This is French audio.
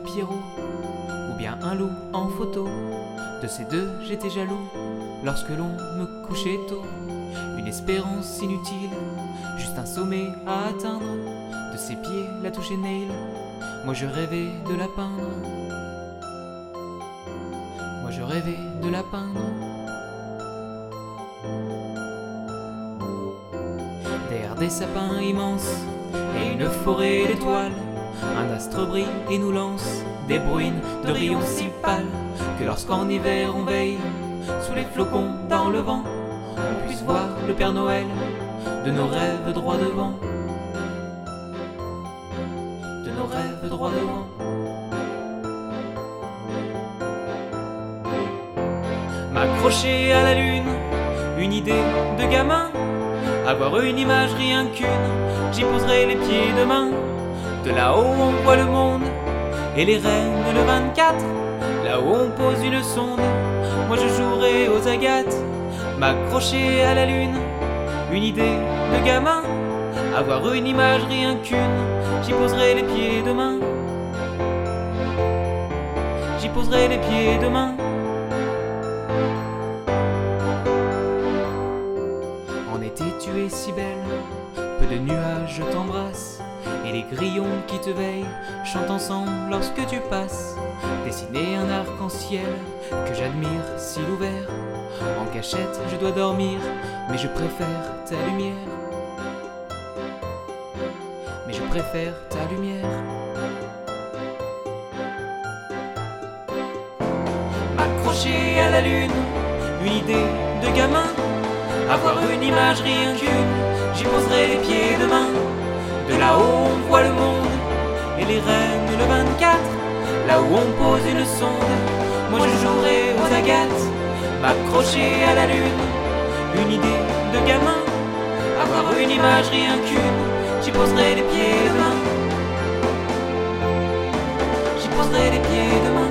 Pierrot, ou bien un loup en photo. De ces deux, j'étais jaloux lorsque l'on me couchait tôt. Une espérance inutile, juste un sommet à atteindre. De ses pieds, la toucher Neil, moi je rêvais de la peindre. Moi je rêvais de la peindre. Derrière des sapins immenses et une forêt d'étoiles, un astre brille et nous lance des bruines de rayons si pâles que lorsqu'en hiver on veille sous les flocons dans le vent, on puisse voir le Père Noël de nos rêves droit devant. De nos rêves droit devant. M'accrocher à la lune, une idée de gamin. Avoir une image rien qu'une, j'y poserai les pieds demain. De là-haut on voit le monde et les reines le 24. Là où on pose une sonde, moi je jouerai aux agates. M'accrocher à la lune, une idée de gamin. Avoir une image rien qu'une, j'y poserai les pieds demain. J'y poserai les pieds demain. En été tu es si belle, peu de nuages je t'embrasse, et les grillons qui te veillent chantent ensemble lorsque tu passes. Dessiner un arc-en-ciel que j'admire s'il ouvert. En cachette je dois dormir, mais je préfère ta lumière. Mais je préfère ta lumière. M'accrocher à la lune, une idée de gamin. Avoir une image rien qu'une, j'y poserai les pieds demain. De là-haut on voit le monde et les reines le 24. Là où on pose une sonde, moi je jouerai aux agates. M'accrocher à la lune, une idée de gamin. Avoir une image rien qu'une, j'y poserai les pieds demain. J'y poserai les pieds demain.